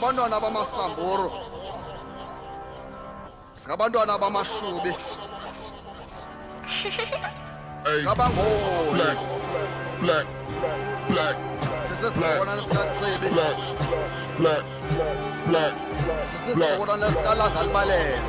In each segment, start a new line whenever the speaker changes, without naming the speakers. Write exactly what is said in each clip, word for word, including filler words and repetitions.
Sikabantwana bamasamburu. Sikabantwana bamashubi. Sikabangoli.
Black, black, black.
Sisesibona nesikaCibi.
Black, black, black.
Sisesibona nesikalanga libalele.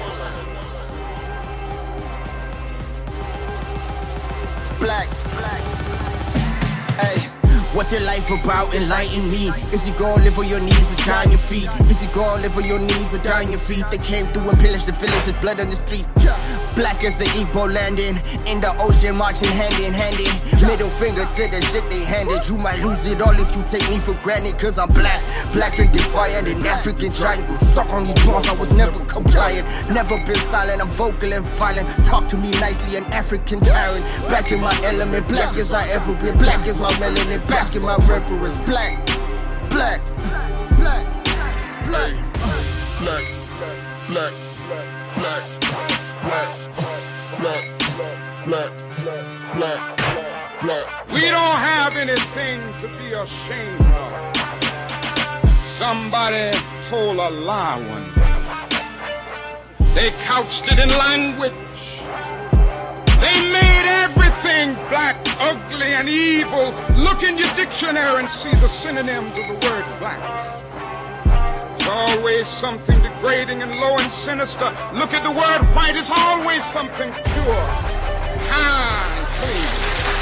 Black, black.
Hey, what's your life about? Enlighten me. Is you gon' live on your knees or die on your feet? Is you gon' live on your knees or die on your feet? They came through and pillaged the village, there's blood on the street. Black as the Igbo landing in the ocean, marching hand in hand in. Middle finger to the shit they handed. You might lose it all if you take me for granted, cause I'm black. Black and defiant, an African triangle. Suck on these bars, I was never compliant. Never been silent, I'm vocal and violent. Talk to me nicely, an African tyrant. Back in my element, black as I ever been. Black as my melanin, bask in my reverence. Black, black, black, black,
black, black, black, black, black, black, black, black.
We don't have anything to be ashamed of. Somebody told a lie one day. They couched it in language. They made everything black, ugly, and evil. Look in your dictionary and see the synonyms of the word black. It's always something degrading and low and sinister. Look at the word white, it's always something pure, high, and clean.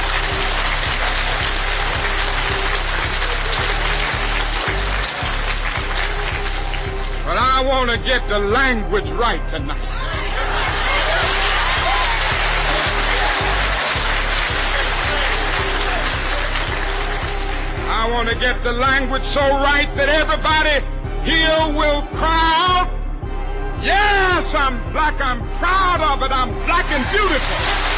But I want to get the language right tonight. I want to get the language so right that everybody here will cry out, yes, I'm black, I'm proud of it, I'm black and beautiful.